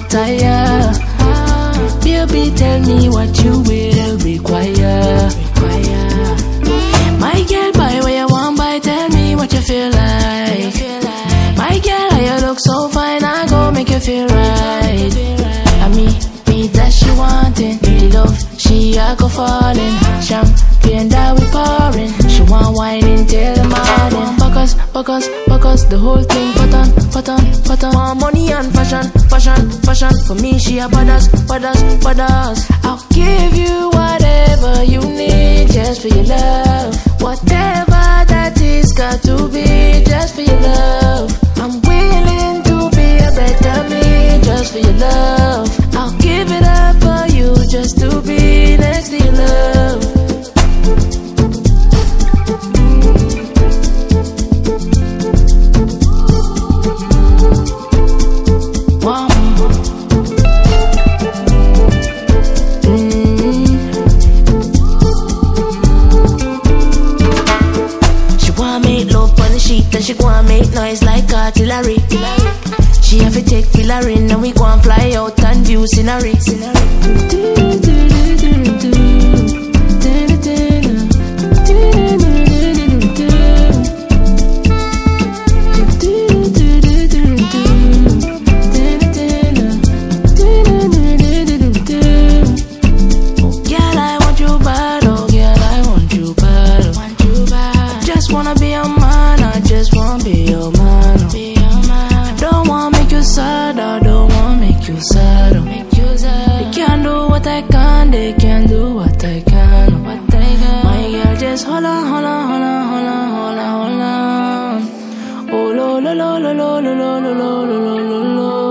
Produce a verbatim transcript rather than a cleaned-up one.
retire. Baby, tell me what you will require. My girl, buy what you want, buy. Tell me what you feel like. My girl, how you look so fine, I go make you feel right. I mean, me that she wanting, the love she a go falling. Champagne that we pouring, she want wine until the morning. Focus, focus, focus, the whole thing. Put on, put on, put on. More money and fashion, fashion, fashion. For me, she a badass, badass, badass. I'll give you whatever you need, just for your love. Whatever that is, got to be just for your love. I'm willing to be a better me, just for your love. I'll give it up for you, just to be next to your love. Then she go and make noise like artillery. She have to take fillering, and we go and fly out and view scenery. Girl, I want you bad, oh girl, I want you bad. I just wanna be a man, I just wanna be your man. I don't wanna make you sad, I don't wanna make you sad. They can't do what I can, they can't do what I can. My girl, just hold on, hold on, hold on, hold on, hold on, hold on. Oh lo lo lo lo lo lo lo lo lo lo lo.